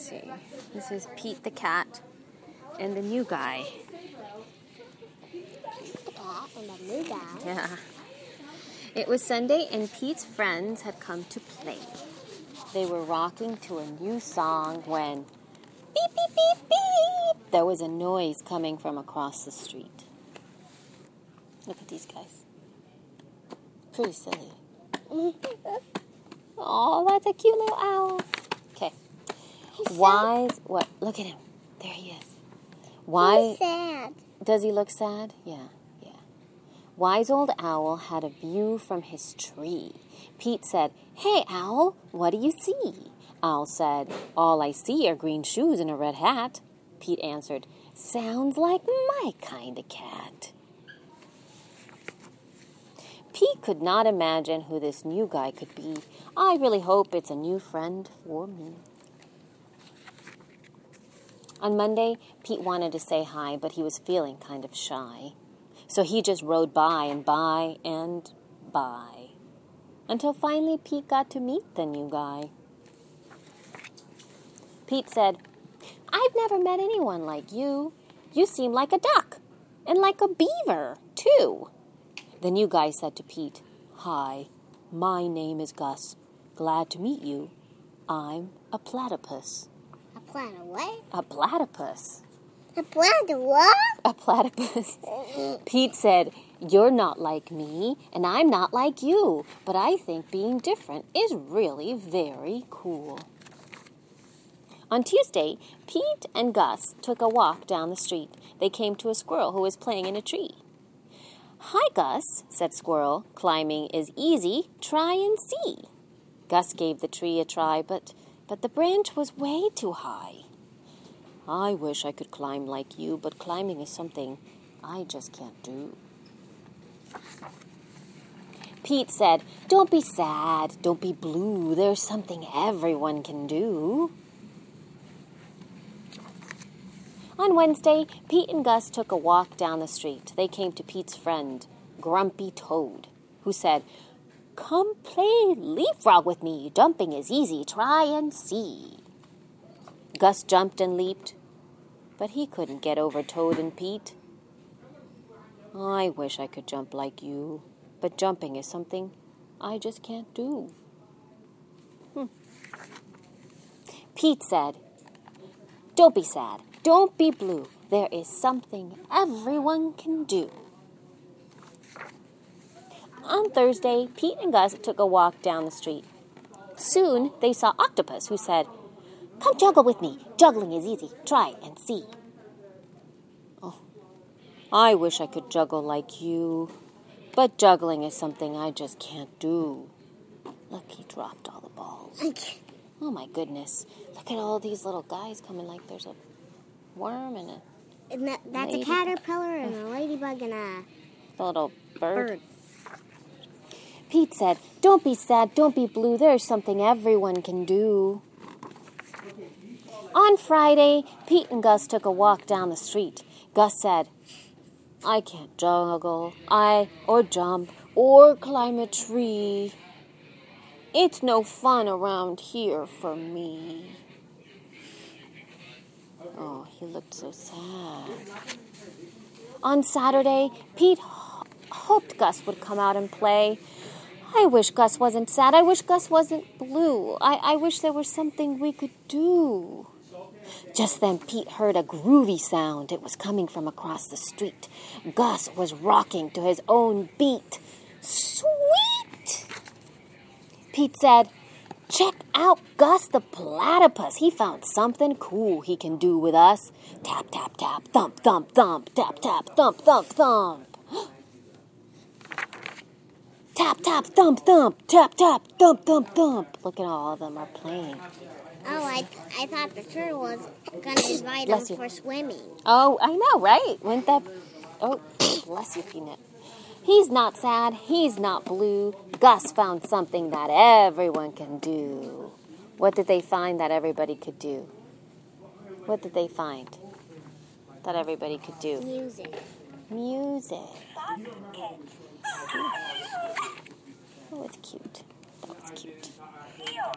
Let's see. This is Pete the cat and the new guy. The cat and the new guy. Yeah. It was Sunday and Pete's friends had come to play. They were rocking to a new song when beep, beep, beep, beep, there was a noise coming from across the street. Look at these guys. Pretty silly. Oh, that's a cute little owl. Okay. Wise, what? Look at him. There he is. He's sad. Does he look sad? Yeah. Wise old owl had a view from his tree. Pete said, "Hey, owl, what do you see?" Owl said, "All I see are green shoes and a red hat." Pete answered, "Sounds like my kind of cat." Pete could not imagine who this new guy could be. I really hope it's a new friend for me. On Monday, Pete wanted to say hi, but he was feeling kind of shy. So he just rode by and by and by, until finally Pete got to meet the new guy. Pete said, "I've never met anyone like you. You seem like a duck, and like a beaver, too." The new guy said to Pete, "Hi, my name is Gus. Glad to meet you. I'm a platypus." A platypus what? A platypus. A platypus what? A platypus. Pete said, "You're not like me, and I'm not like you, but I think being different is really very cool." On Tuesday, Pete and Gus took a walk down the street. They came to a squirrel who was playing in a tree. "Hi, Gus," said Squirrel. "Climbing is easy. Try and see." Gus gave the tree a try, but the branch was way too high. "I wish I could climb like you, but climbing is something I just can't do." Pete said, "Don't be sad, don't be blue. There's something everyone can do." On Wednesday, Pete and Gus took a walk down the street. They came to Pete's friend, Grumpy Toad, who said, "Come play leapfrog with me. Jumping is easy. Try and see." Gus jumped and leaped, but he couldn't get over Toad and Pete. "I wish I could jump like you, but jumping is something I just can't do." Pete said, "Don't be sad. Don't be blue. There is something everyone can do." On Thursday, Pete and Gus took a walk down the street. Soon, they saw Octopus, who said, "Come juggle with me. Juggling is easy. Try and see." "Oh, I wish I could juggle like you, but juggling is something I just can't do." Look, he dropped all the balls. Oh, my goodness. Look at all these little guys coming like there's a worm and that's a caterpillar and a ladybug and a little bird. Pete said, "Don't be sad, don't be blue. There's something everyone can do." On Friday, Pete and Gus took a walk down the street. Gus said, "I can't juggle, or jump, or climb a tree. It's no fun around here for me." Oh, he looked so sad. On Saturday, Pete hoped Gus would come out and play. "I wish Gus wasn't sad. I wish Gus wasn't blue. I wish there was something we could do." Just then, Pete heard a groovy sound. It was coming from across the street. Gus was rocking to his own beat. Sweet! Pete said, "Check out Gus the platypus. He found something cool he can do with us. Tap, tap, tap, thump, thump, thump. Tap, tap, thump, thump, thump. Tap, tap, thump, thump. Tap, tap, thump, thump, thump." Look at all of them are playing. Oh, I thought the turtle was going to invite him for swimming. Oh, I know, right? Wouldn't that... Oh, bless you, Peanut. He's not sad. He's not blue. Gus found something that everyone can do. What did they find that everybody could do? What did they find that everybody could do? Music. Oh, it's cute. That was cute.